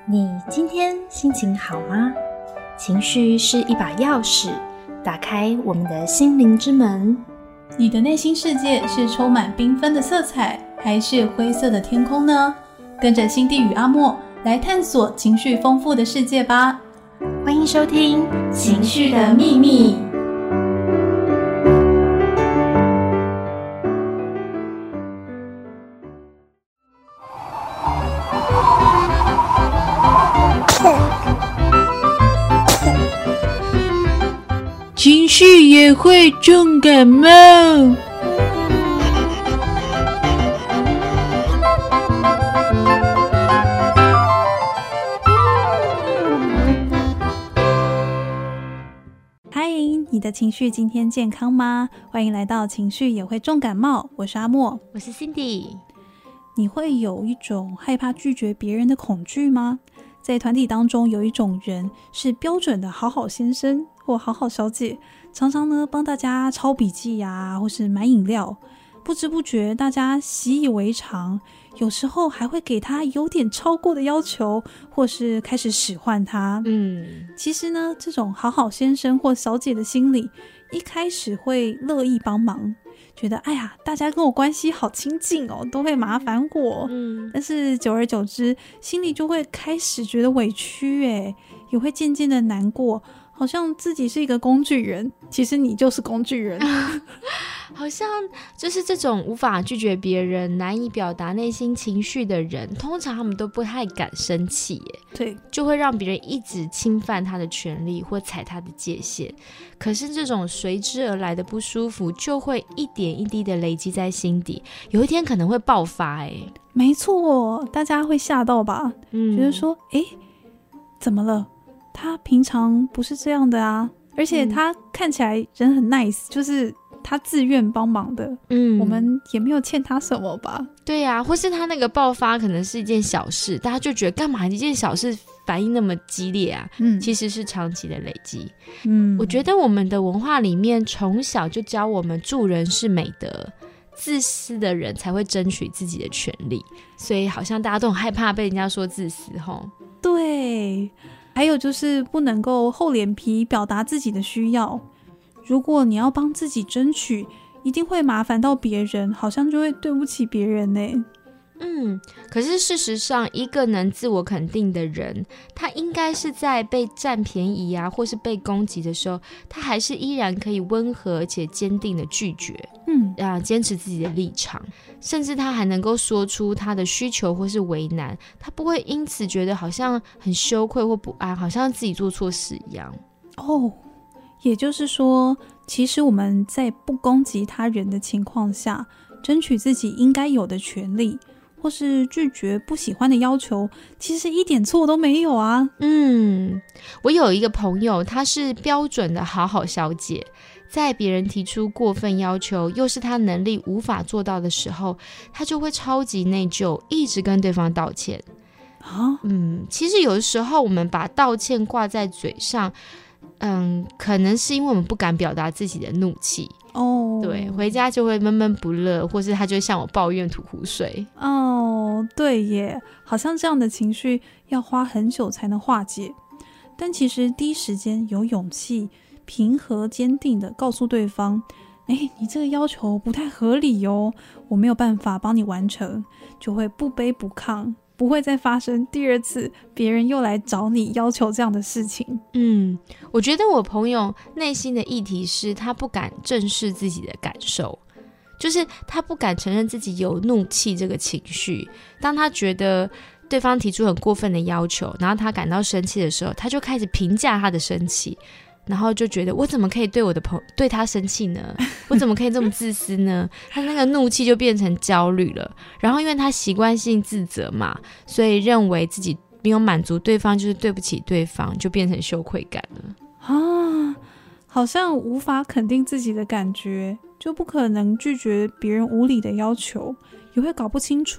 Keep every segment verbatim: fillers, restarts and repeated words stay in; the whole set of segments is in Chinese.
你今天心情好吗？情绪是一把钥匙，打开我们的心灵之门。 你的内心世界是充满缤纷的色彩，还是灰色的天空呢？跟着辛蒂与阿莫来探索情绪丰富的世界吧。 欢迎收听《情绪的秘密》。 情绪也会重感冒。 嗨，你的情绪今天健康吗？欢迎来到情绪也会重感冒，我是阿莫， 我是 Cindy。 你会有一种害怕拒绝别人的恐惧吗？在团体当中有一种人是标准的好好先生或好好小姐，常常呢帮大家抄笔记啊，或是买饮料，不知不觉大家习以为常，有时候还会给他有点超过的要求，或是开始使唤他。嗯，其实呢，这种好好先生或小姐的心里，一开始会乐意帮忙，觉得哎呀，大家跟我关系好亲近哦，都会麻烦我。嗯，但是久而久之，心里就会开始觉得委屈，哎，也会渐渐的难过，好像自己是一个工具人，其实你就是工具人。 好像就是这种无法拒绝别人、难以表达内心情绪的人，通常他们都不太敢生气耶， 对， 就会让别人一直侵犯他的权利或踩他的界限。可是这种随之而来的不舒服，就会一点一滴的累积在心底，有一天可能会爆发耶。 没错，大家会吓到吧？嗯，觉得说，哎，怎么了？他平常不是这样的啊，而且他看起来人很 nice， 就是他自愿帮忙的，嗯，我们也没有欠他什么吧？ 对啊，或是他那个爆发可能是一件小事，大家就觉得干嘛一件小事反应那么激烈啊？嗯，其实是长期的累积。嗯，我觉得我们的文化里面从小就教我们助人是美德，自私的人才会争取自己的权利，所以好像大家都很害怕被人家说自私齁。 对，还有就是不能够厚脸皮表达自己的需要。如果你要帮自己争取，一定会麻烦到别人，好像就会对不起别人呢。 嗯，可是事实上，一个能自我肯定的人，他应该是在被占便宜啊，或是被攻击的时候，他还是依然可以温和而且坚定的拒绝，嗯啊，坚持自己的立场，甚至他还能够说出他的需求或是为难，他不会因此觉得好像很羞愧或不安，好像自己做错事一样。 哦，也就是说，其实我们在不攻击他人的情况下，争取自己应该有的权利，或是拒绝不喜欢的要求，其实一点错都没有啊。 嗯，我有一个朋友，她是标准的好好小姐，在别人提出过分要求，又是她能力无法做到的时候，她就会超级内疚，一直跟对方道歉。啊，嗯，其实有的时候我们把道歉挂在嘴上，嗯，可能是因为我们不敢表达自己的怒气。哦，对，回家就会闷闷不乐，或是他就会向我抱怨吐苦水。 哦，对耶，好像这样的情绪要花很久才能化解，但其实第一时间有勇气平和坚定的告诉对方，哎，你这个要求不太合理哦，我没有办法帮你完成，就会不卑不亢，不会再发生第二次别人又来找你要求这样的事情。 嗯，我觉得我朋友内心的议题是他不敢正视自己的感受，就是他不敢承认自己有怒气这个情绪。当他觉得对方提出很过分的要求，然后他感到生气的时候，他就开始评价他的生气，然后就觉得我怎么可以对我的朋友对他生气呢？我怎么可以这么自私呢？他那个怒气就变成焦虑了，然后因为他习惯性自责嘛，所以认为自己没有满足对方就是对不起对方，就变成羞愧感了啊，好像无法肯定自己的感觉，就不可能拒绝别人无理的要求，也会搞不清楚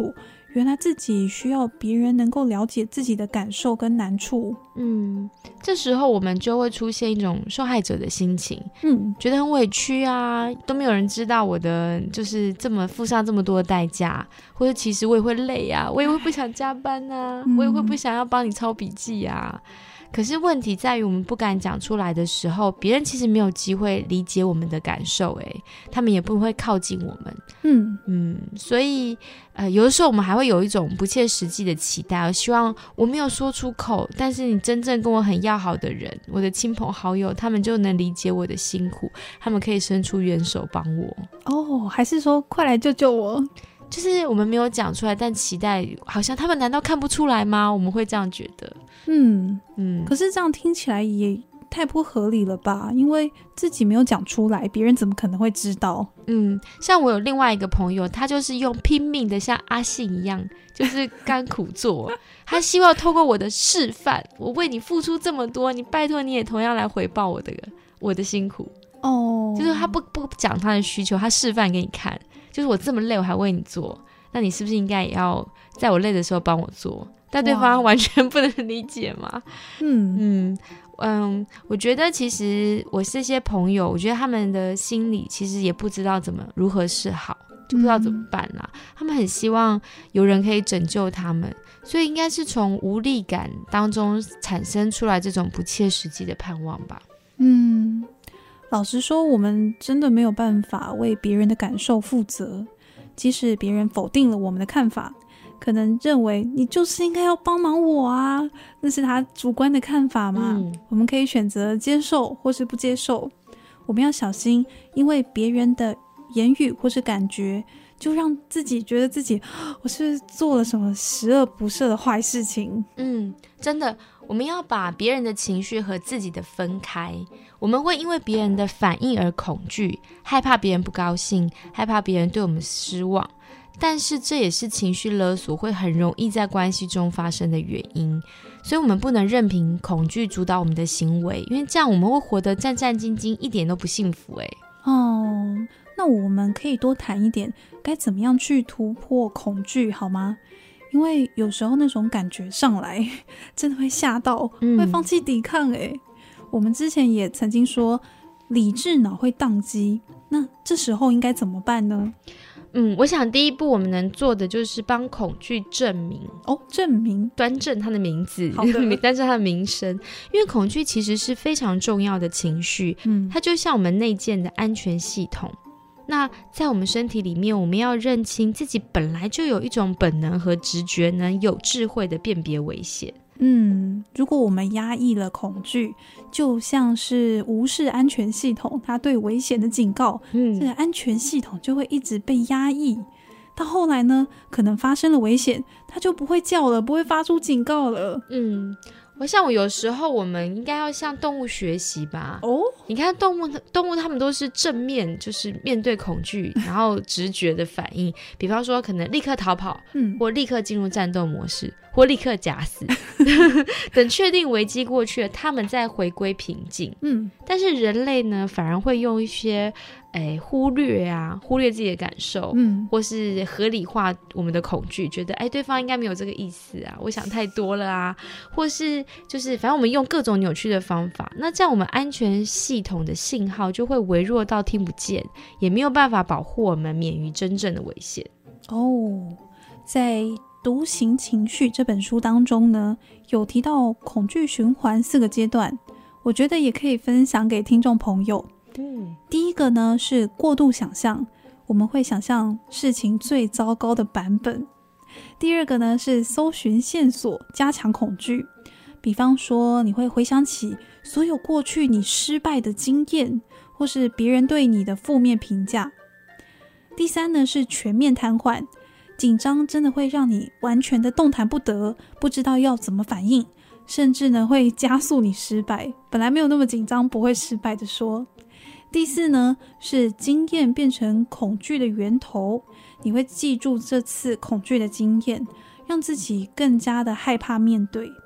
原来自己需要别人能够了解自己的感受跟难处。 嗯，这时候我们就会出现一种受害者的心情， 嗯， 觉得很委屈啊，都没有人知道我的就是这么付上这么多的代价，或者其实我也会累啊，我也会不想加班啊， 嗯、 我也会不想要帮你抄笔记啊。可是问题在于我们不敢讲出来的时候，别人其实没有机会理解我们的感受，诶，他们也不会靠近我们。 嗯嗯，所以呃，有的时候我们还会有一种不切实际的期待，我希望我没有说出口，但是你真正跟我很要好的人，我的亲朋好友，他们就能理解我的辛苦，他们可以伸出援手帮我。 哦，还是说快来救救我？ 就是我们没有讲出来，但期待好像他们难道看不出来吗？我们会这样觉得。 嗯嗯， 可是这样听起来也太不合理了吧？因为自己没有讲出来，别人怎么可能会知道？ 嗯，像我有另外一个朋友，他就是用拼命的像阿信一样，就是甘苦做。他希望透过我的示范，我为你付出这么多，你拜托你也同样来回报我的我的辛苦。 哦， 就是他不不讲他的需求，他示范给你看。就是我这么累我还为你做，那你是不是应该也要在我累的时候帮我做？但对方完全不能理解嘛。 嗯嗯嗯，我觉得其实我这些朋友，我觉得他们的心里其实也不知道怎么如何是好，就不知道怎么办啦、嗯、他们很希望有人可以拯救他们，所以应该是从无力感当中产生出来这种不切实际的盼望吧。 嗯，老实说，我们真的没有办法为别人的感受负责，即使别人否定了我们的看法，可能认为你就是应该要帮忙我啊，那是他主观的看法嘛、嗯、我们可以选择接受或是不接受。我们要小心，因为别人的言语或是感觉就让自己觉得自己我是做了什么十恶不赦的坏事情。 嗯，真的，我们要把别人的情绪和自己的分开。我们会因为别人的反应而恐惧，害怕别人不高兴，害怕别人对我们失望，但是这也是情绪勒索会很容易在关系中发生的原因。所以我们不能任凭恐惧主导我们的行为，因为这样我们会活得战战兢兢，一点都不幸福耶。 哦，那我们可以多谈一点该怎么样去突破恐惧好吗？因为有时候那种感觉上来真的会吓到、嗯、会放弃抵抗耶。我们之前也曾经说理智脑会宕机，那这时候应该怎么办呢？ 嗯，我想第一步我们能做的就是帮恐惧正名哦，正名， 端正它的名字， 好的端正它的名声。因为恐惧其实是非常重要的情绪，嗯，它就像我们内建的安全系统。那在我们身体里面，我们要认清自己本来就有一种本能和直觉，能有智慧的辨别危险。 嗯，如果我们压抑了恐惧，就像是无视安全系统它对危险的警告，嗯，这个安全系统就会一直被压抑，到后来呢，可能发生了危险，它就不会叫了，不会发出警告了。 嗯，我想我有时候我们应该要向动物学习吧。哦，你看动物动物他们都是正面，就是面对恐惧然后直觉的反应比方说可能立刻逃跑、嗯、或立刻进入战斗模式，或立刻假死等确定危机过去了，他们再回归平静。嗯，但是人类呢反而会用一些哎，忽略啊，忽略自己的感受，嗯，或是合理化我们的恐惧，觉得哎，对方应该没有这个意思啊，我想太多了啊，或是就是反正我们用各种扭曲的方法，那这样我们安全系统的信号就会微弱到听不见，也没有办法保护我们免于真正的危险。 哦，在《独行情绪》这本书当中呢，有提到恐惧循环四个阶段，我觉得也可以分享给听众朋友。嗯，第一个呢是过度想象，我们会想象事情最糟糕的版本。第二个呢是搜寻线索，加强恐惧，比方说你会回想起所有过去你失败的经验，或是别人对你的负面评价。第三呢是全面瘫痪，紧张真的会让你完全的动弹不得，不知道要怎么反应，甚至呢会加速你失败，本来没有那么紧张不会失败的说。第四呢是经验变成恐惧的源头，你会记住这次恐惧的经验，让自己更加的害怕面对。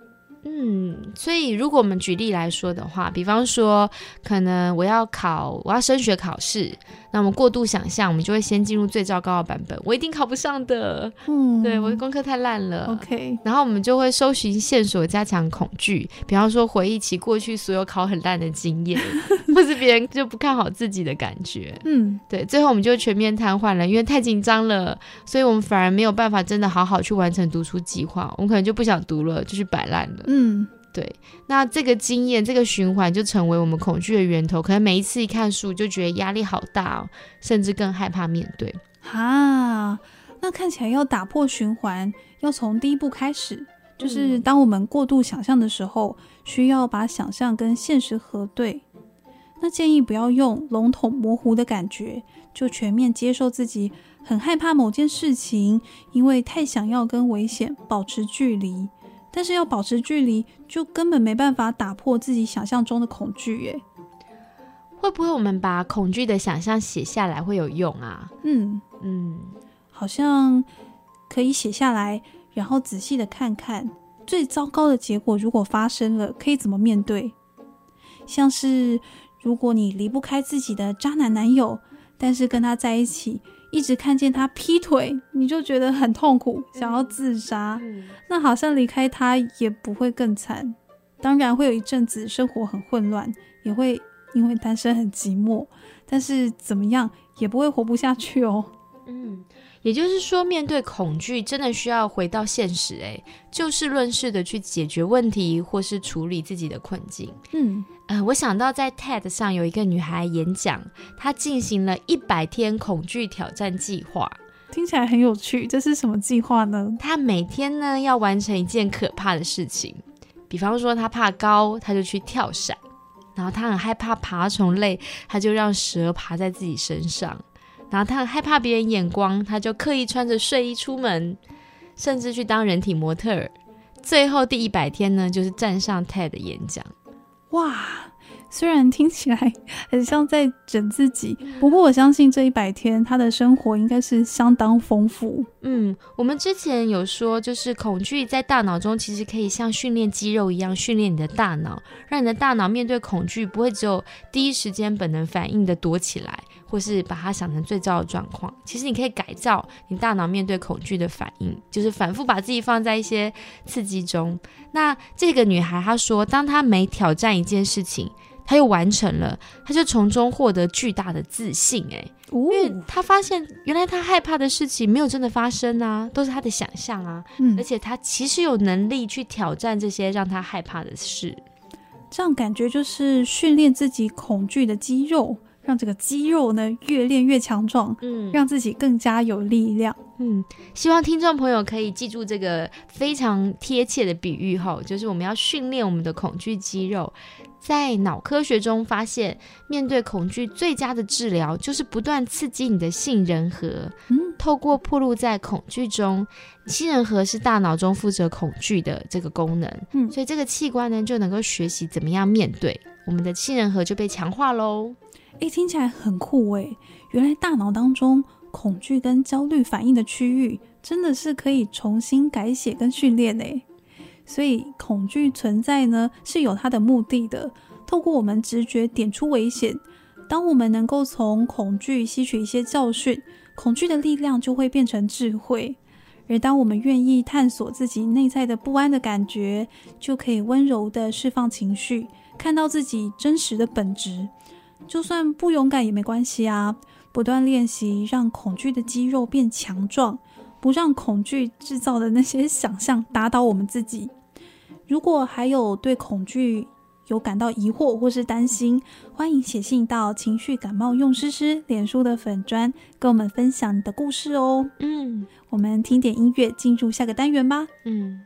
嗯，所以如果我们举例来说的话，比方说可能我要考我要升学考试，那我们过度想象，我们就会先进入最糟糕的版本，我一定考不上的，嗯，对，我的功课太烂了 OK， 然后我们就会搜寻线索加强恐惧，比方说回忆起过去所有考很烂的经验或是别人就不看好自己的感觉，嗯，对，最后我们就全面瘫痪了，因为太紧张了，所以我们反而没有办法真的好好去完成读书计划，我们可能就不想读了，就去摆烂了。嗯，对，那这个经验这个循环就成为我们恐惧的源头，可能每一次一看书就觉得压力好大哦，甚至更害怕面对。 哈，那看起来要打破循环要从第一步开始，就是当我们过度想象的时候，需要把想象跟现实核对。那建议不要用笼统模糊的感觉就全面接受自己很害怕某件事情，因为太想要跟危险保持距离，但是要保持距离就根本没办法打破自己想象中的恐惧耶。 会不会我们把恐惧的想象写下来会有用啊？嗯嗯，好像可以写下来，然后仔细的看看最糟糕的结果如果发生了可以怎么面对。像是如果你离不开自己的渣男男友，但是跟他在一起一直看见他劈腿，你就觉得很痛苦，想要自杀，嗯、那好像离开他也不会更惨，当然会有一阵子生活很混乱，也会因为单身很寂寞，但是怎么样也不会活不下去哦。 嗯，也就是说面对恐惧真的需要回到现实，诶，就事论事的去解决问题或是处理自己的困境。嗯，呃，我想到在 T E D 上有一个女孩演讲，她进行了一百天恐惧挑战计划。 听起来很有趣，这是什么计划呢？ 她每天呢要完成一件可怕的事情，比方说她怕高，她就去跳伞，然后她很害怕爬虫类，她就让蛇爬在自己身上，然后他很害怕别人眼光，他就刻意穿着睡衣出门，甚至去当人体模特儿。最后第一百天呢，就是站上 T E D 演讲。 哇，虽然听起来很像在整自己，不过我相信这一百天他的生活应该是相当丰富。 嗯，我们之前有说，就是恐惧在大脑中其实可以像训练肌肉一样训练你的大脑，让你的大脑面对恐惧不会只有第一时间本能反应的躲起来，或是把它想成最糟的状况。其实你可以改造你大脑面对恐惧的反应，就是反复把自己放在一些刺激中。那这个女孩她说，当她每挑战一件事情，她又完成了，她就从中获得巨大的自信。哎、哦，因为她发现原来她害怕的事情没有真的发生啊，都是她的想象啊、嗯、而且她其实有能力去挑战这些让她害怕的事。 这样感觉就是训练自己恐惧的肌肉，让这个肌肉呢越练越强壮，嗯，让自己更加有力量。 嗯，希望听众朋友可以记住这个非常贴切的比喻后，就是我们要训练我们的恐惧肌肉。在脑科学中发现，面对恐惧最佳的治疗就是不断刺激你的杏仁核。嗯，透过暴露在恐惧中，杏仁核是大脑中负责恐惧的这个功能。嗯，所以这个器官呢就能够学习怎么样面对，我们的杏仁核就被强化咯。 诶，听起来很酷诶，原来大脑当中恐惧跟焦虑反应的区域真的是可以重新改写跟训练诶。所以恐惧存在呢是有它的目的的，透过我们直觉点出危险，当我们能够从恐惧吸取一些教训，恐惧的力量就会变成智慧。而当我们愿意探索自己内在的不安的感觉，就可以温柔的释放情绪，看到自己真实的本质。就算不勇敢也没关系啊，不断练习让恐惧的肌肉变强壮，不让恐惧制造的那些想象打倒我们自己。如果还有对恐惧有感到疑惑或是担心，欢迎写信到情绪感冒用诗诗脸书的粉专，跟我们分享你的故事哦。嗯，我们听点音乐进入下个单元吧。嗯。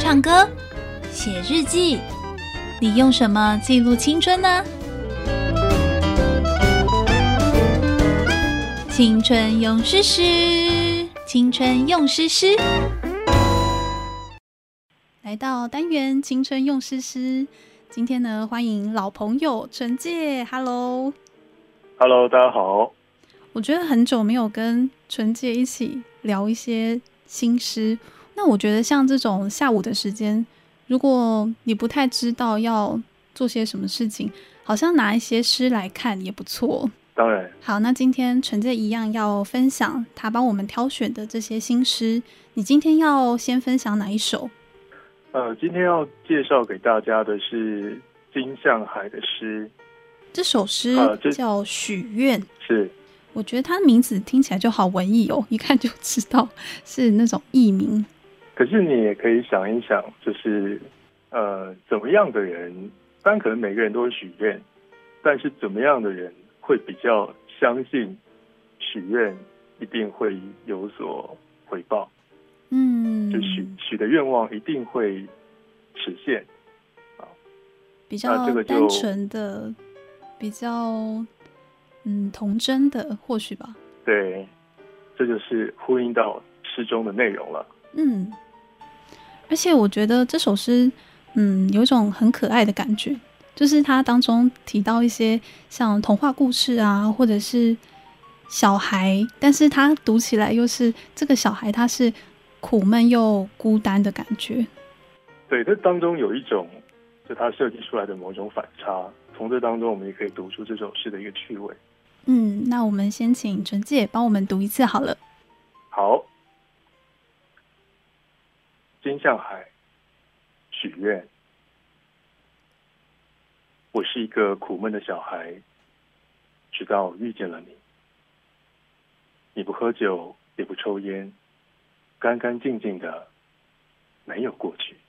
唱歌、写日记，你用什么记录青春呢？青春用诗诗，青春用诗诗。来到单元青春用诗诗，今天呢，欢迎老朋友纯介 ，Hello，Hello， 大家好。 我觉得很久没有跟纯介一起聊一些新诗，那我觉得像这种下午的时间，如果你不太知道要做些什么事情，好像拿一些诗来看也不错。 当然。 好，那今天纯介一样要分享他帮我们挑选的这些新诗，你今天要先分享哪一首？ 呃，今天要介绍给大家的是金向海的诗。 这首诗叫《许愿》， 是。 我觉得它的名字听起来就好文艺哦，一看就知道是那种艺名。 可是你也可以想一想，就是呃，怎么样的人，当然可能每个人都会许愿，但是怎么样的人会比较相信许愿一定会有所回报？嗯，就许许的愿望一定会实现啊， 比较单纯的，比较嗯童真的，或许吧。 对，这就是呼应到诗中的内容了。嗯， 而且我觉得这首诗，嗯，有一种很可爱的感觉，就是它当中提到一些像童话故事啊，或者是小孩，但是它读起来又是这个小孩他是苦闷又孤单的感觉。 对，这当中有一种就他设计出来的某种反差，从这当中我们也可以读出这首诗的一个趣味。 嗯，那我们先请纯介帮我们读一次好了。 好，金向海，许愿。我是一个苦闷的小孩，直到遇见了你。你不喝酒，也不抽烟，干干净净的，没有过去。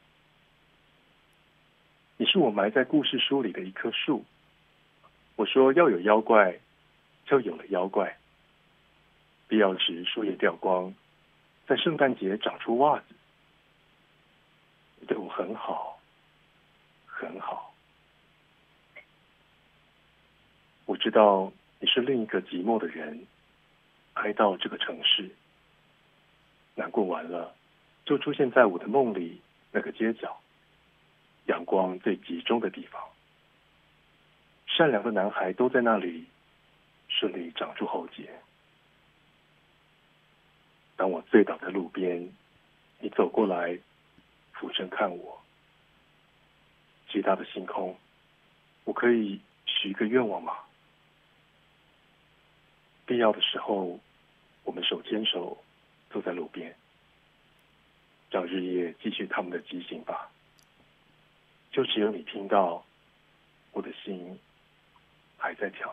你是我埋在故事书里的一棵树，我说要有妖怪，就有了妖怪。必要时树叶掉光，在圣诞节长出袜子。你对我很好，很好。我知道你是另一个寂寞的人，哀悼这个城市。难过完了，就出现在我的梦里那个街角，阳光最集中的地方。善良的男孩都在那里，顺利长出喉结。当我醉倒在路边，你走过来，俯身看我。巨大的星空，我可以许一个愿望吗？必要的时候，我们手牵手坐在路边，让日夜继续他们的畸形吧。就只有你听到，我的心还在跳。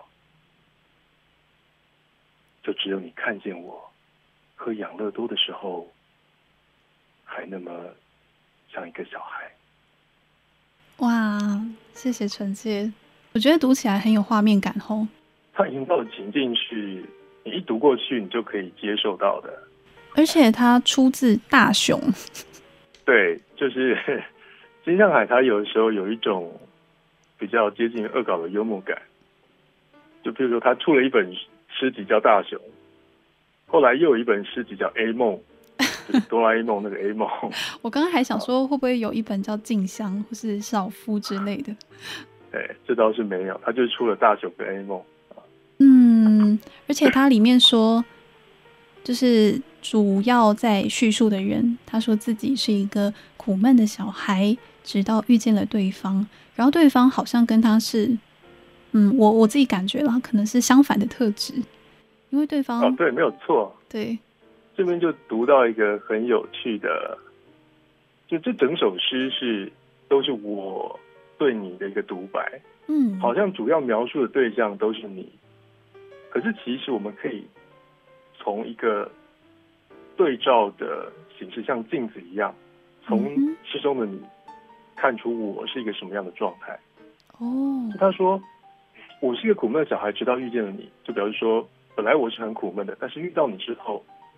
就只有你看见我喝养乐多的时候，还那么像一个小孩。 哇，谢谢纯介，我觉得读起来很有画面感吼。 它营造的情境是你一读过去你就可以接受到的， 而且它出自大雄。 对，就是金向海，他有的时候有一种比较接近恶搞的幽默感。就比如说，他出了一本诗集叫《大雄》，后来又有一本诗集叫《A 梦》，就是哆啦 A 梦那个 A 梦。 我刚刚还想说，会不会有一本叫《静香》或是《少夫》之类的？ 对，这倒是没有，他就出了《大雄》跟《A 梦》。 嗯，而且它里面说，就是主要在叙述的人，他说自己是一个苦闷的小孩，直到遇见了对方，然后对方好像跟他是，嗯，我我自己感觉了，可能是相反的特质，因为对方哦，对，没有错， 对， 这边就读到一个很有趣的，就这整首诗是都是我对你的一个独白，嗯，好像主要描述的对象都是你。可是其实我们可以从一个对照的形式，像镜子一样，从诗中的你看出我是一个什么样的状态。哦，他说我是一个苦闷的小孩，直到遇见了你，就表示说本来我是很苦闷的，但是遇到你之后，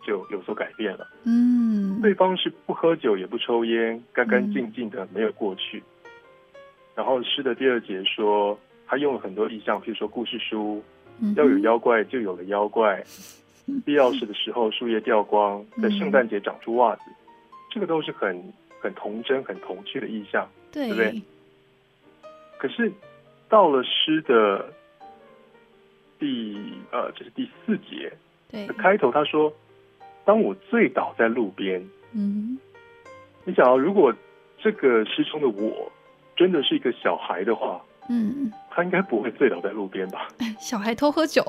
就有所改变了。 嗯， 对方是不喝酒也不抽烟，干干净净的，没有过去。然后诗的第二节说，他用了很多意象，譬如说故事书，要有妖怪就有了妖怪，必要时的时候树叶掉光，在圣诞节长出袜子，这个都是很很童真、很童趣的意象， 对， 对不对？可是到了诗的第呃，这是第四节， 对， 开头他说：“当我醉倒在路边。” 嗯， 你想啊，如果这个诗中的我真的是一个小孩的话， 嗯， 他应该不会醉倒在路边吧？ 小孩偷喝酒。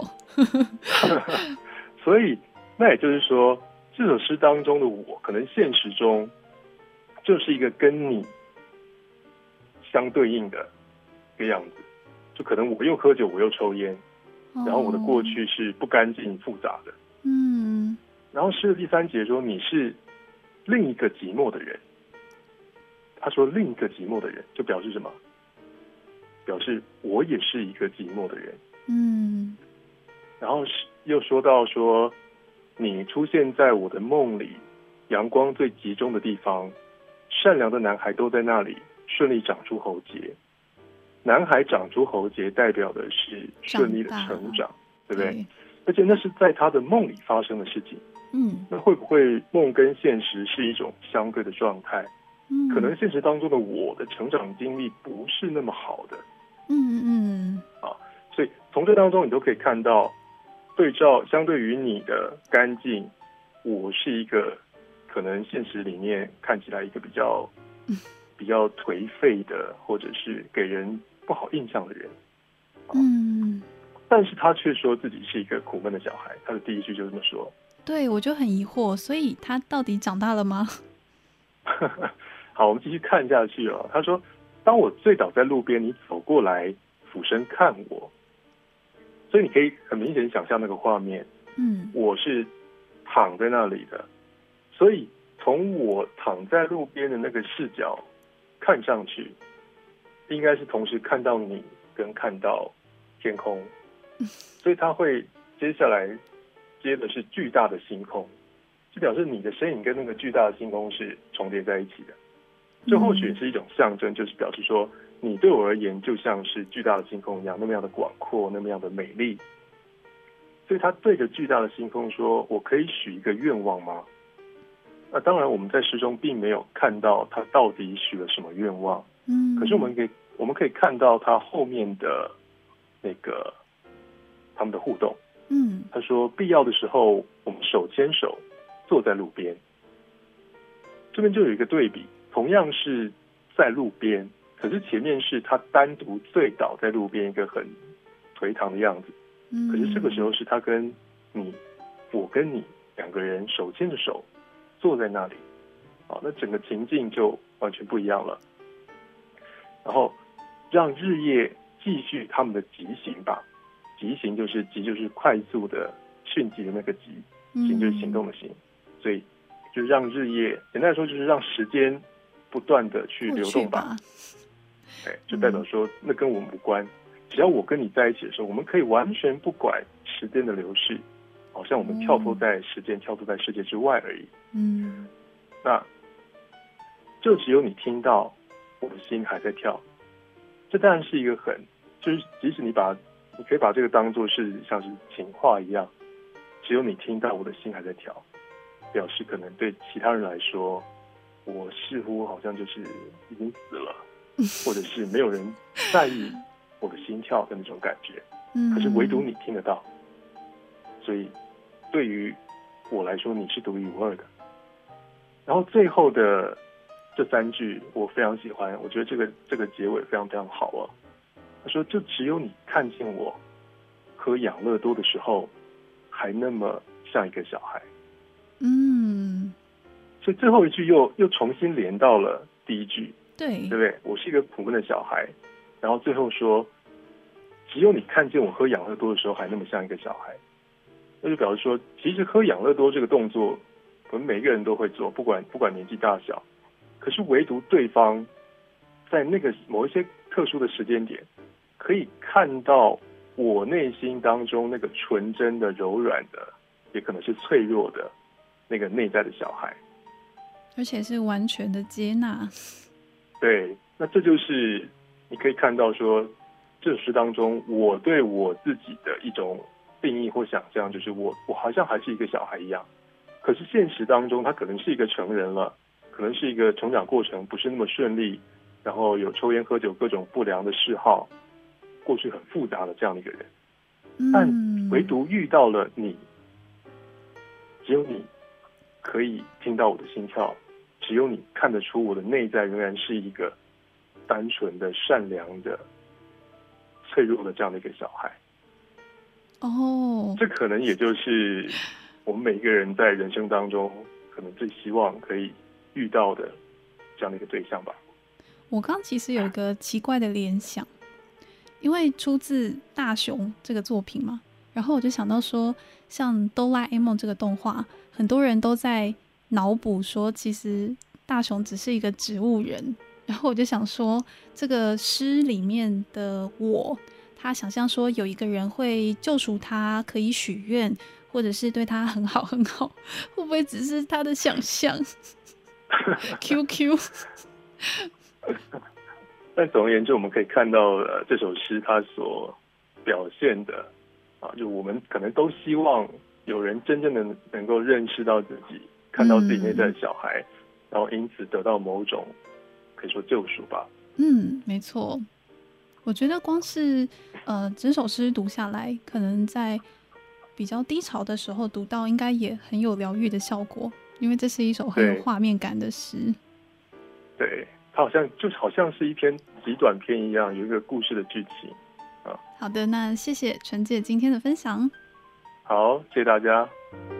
所以，那也就是说，这首诗当中的我，可能现实中就是一个跟你相对应的一个样子，就可能我又喝酒，我又抽烟，然后我的过去是不干净、复杂的。 嗯， 然后诗的第三节说你是另一个寂寞的人。他说另一个寂寞的人，就表示什么？表示我也是一个寂寞的人。 嗯， 然后又说到说，你出现在我的梦里，阳光最集中的地方，善良的男孩都在那里，顺利长出喉结。男孩长出喉结代表的是顺利的成长，对不对？对，而且那是在他的梦里发生的事情。 嗯，那会不会梦跟现实是一种相对的状态？嗯，可能现实当中的我的成长经历不是那么好的。 嗯嗯， 啊，所以从这当中你都可以看到，对照相对于你的干净，我是一个可能现实里面看起来一个比较、嗯、比较颓废的，或者是给人不好印象的人。啊、嗯，但是他却说自己是一个苦闷的小孩，他的第一句就这么说。 对，我就很疑惑，所以他到底长大了吗？ 好，我们继续看下去哦。他说：“当我醉倒在路边，你走过来，俯身看我。”所以你可以很明显想象那个画面。嗯，我是躺在那里的，所以从我躺在路边的那个视角看上去，应该是同时看到你跟看到天空。所以他会接下来接的是巨大的星空，就表示你的身影跟那个巨大的星空是重叠在一起的。这或许也是一种象征，就是表示说你对我而言就像是巨大的星空一样，那么样的广阔，那么样的美丽。所以他对着巨大的星空说：“我可以许一个愿望吗？”那当然我们在诗中并没有看到他到底许了什么愿望，嗯，可是我们可以我们可以看到他后面的那个他们的互动。嗯，他说必要的时候我们手牵手坐在路边。这边就有一个对比，同样是在路边，可是前面是他单独醉倒在路边一个很颓唐的样子，可是这个时候是他跟你我跟你两个人手牵着手坐在那里，啊，那整个情境就完全不一样了。然后让日夜继续他们的疾行吧，疾行就是疾就是快速的迅疾的那个疾，行就是行动的行，所以就让日夜，简单来说就是让时间不断的去流动吧。对，就代表说那跟我们无关，只要我跟你在一起的时候，我们可以完全不管时间的流逝，好像我们跳脱在时间，跳脱在世界之外而已。嗯，那就只有你听到我的心还在跳，这当然是一个很，就是即使你把你可以把这个当作是像是情话一样，只有你听到我的心还在跳，表示可能对其他人来说，我似乎好像就是已经死了，或者是没有人在意我的心跳的那种感觉。可是唯独你听得到，所以对于我来说你是独一无二的。然后最后的这三句我非常喜欢，我觉得这个这个结尾非常非常好啊。他说就只有你看见我喝养乐多的时候还那么像一个小孩。嗯，所以最后一句又又重新连到了第一句， 对对不对？我是一个苦闷的小孩，然后最后说只有你看见我喝养乐多的时候还那么像一个小孩，那就表示说其实喝养乐多这个动作我们每个人都会做，不管不管年纪大小，可是唯独对方在那个某一些特殊的时间点可以看到我内心当中那个纯真的柔软的也可能是脆弱的那个内在的小孩， 而且是完全的接纳。 对，那这就是你可以看到说，这首诗当中我对我自己的一种定义或想象，就是我我好像还是一个小孩一样，可是现实当中他可能是一个成人了，可能是一个成长过程不是那么顺利，然后有抽烟喝酒各种不良的嗜好，过去很复杂的这样的一个人，但唯独遇到了你，只有你可以听到我的心跳，只有你看得出我的内在仍然是一个单纯的善良的脆弱的这样的一个小孩。 哦， 这可能也就是我们每一个人在人生当中可能最希望可以遇到的这样的一个对象吧。 我刚其实有一个奇怪的联想，因为出自大雄这个作品嘛，然后我就想到说，像哆啦 A 梦这个动画，很多人都在脑补说其实大雄只是一个植物人，然后我就想说，这个诗里面的我，他想象说有一个人会救赎他，可以许愿，或者是对他很好很好，会不会只是他的想象？Q Q 但总而言之，我们可以看到，呃，这首诗它所表现的啊，就我们可能都希望有人真正的能够认识到自己，看到自己内在的小孩，嗯、然后因此得到某种可以说救赎吧。 嗯，没错。我觉得光是呃整首诗读下来，可能在比较低潮的时候读到，应该也很有疗愈的效果，因为这是一首很有画面感的诗。 对，它好像就好像是一篇极短篇一样，有一个故事的剧情啊。 好的，那谢谢纯姐今天的分享。 好，谢谢大家。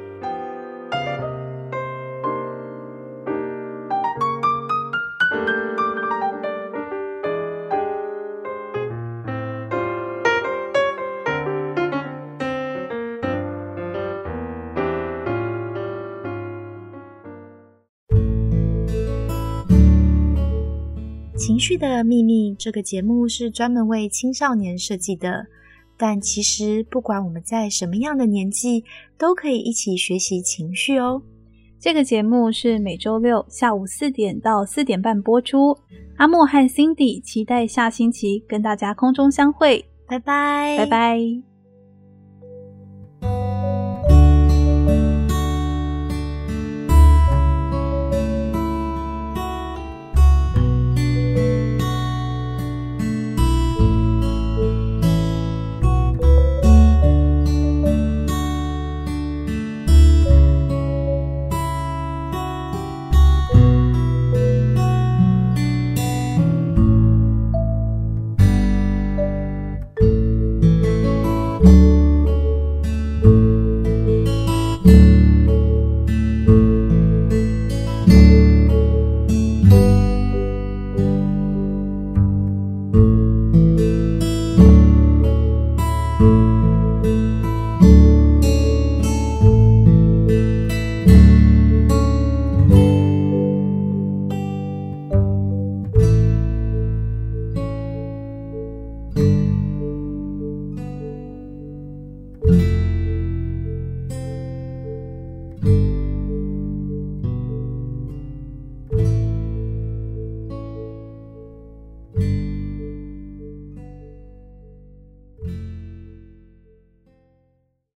情绪的秘密这个节目是专门为青少年设计的，但其实不管我们在什么样的年纪，都可以一起学习情绪哦。 这个节目是每周六下午四点到四点半播出。阿莫和 Cindy 期待下星期跟大家空中相会， 拜拜， 拜拜。 嗯